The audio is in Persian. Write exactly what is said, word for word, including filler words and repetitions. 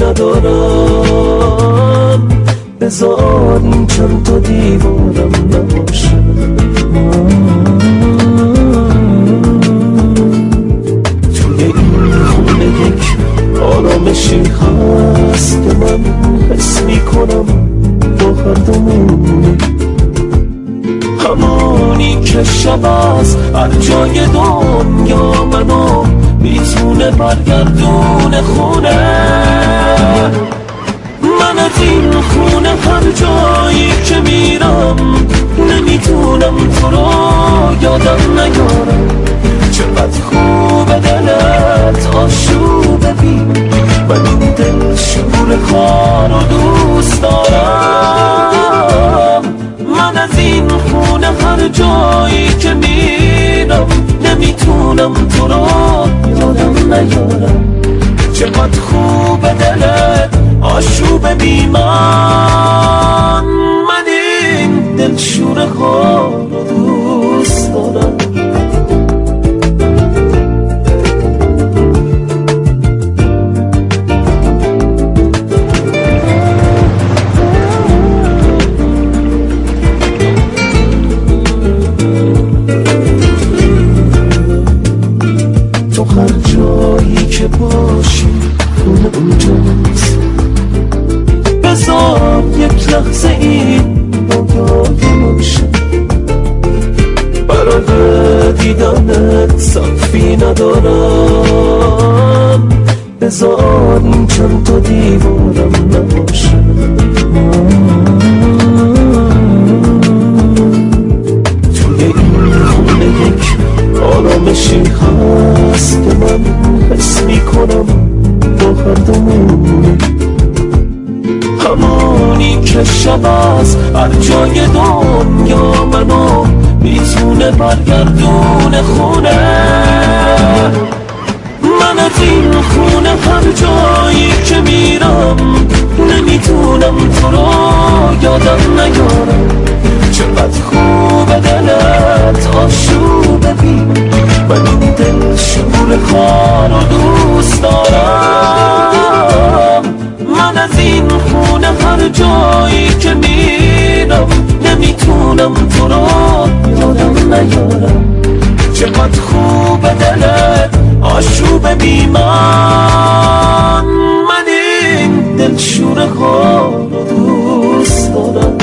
ندارم، بذار این چند تا دیوارم نباشه. توی این خونه یک آرامشی هست که من حس میکنم با هر دومونی، همونی که شب از هر جای دنیا منو میتونه برگردون خونه. من از این خونه هر جایی که میرم نمیتونم تو رو یادم نیارم. چقدر خوبه دلت آشوبه بی، من این دل شور خار رو دوست دارم. من از این خونه هر جایی که میرم نمیتونم تو رو یادم نیارم. چقدر خوبه دلت آشوبه بی من، من این دل شور خار رو دوست دارم. تو هر جایی که باشی خونه اونجاست، بذار یک لحظه این یادم باشه. برای دیدنت صفی ندارم، بذار این چند تا دیوارم نباشه. توی این خونه یک آرامشی هست که من حس میکنم با هر دومونی، همونی که شب از هر جای دنیا منو میتونه برگردون خونه. من از این خونه هر جایی که میرم نمیتونم تو رو یادم نیارم. چقدر خوبه دلت آشوبه بی، من این دل شور خار رو دوست دارم. من از این خونه هر جایی که میرم نمیتونم تو رو یادم نیارم. چقدر خوبه دلت آشوبه بی من، من این دل شور خار رو دوست دارم.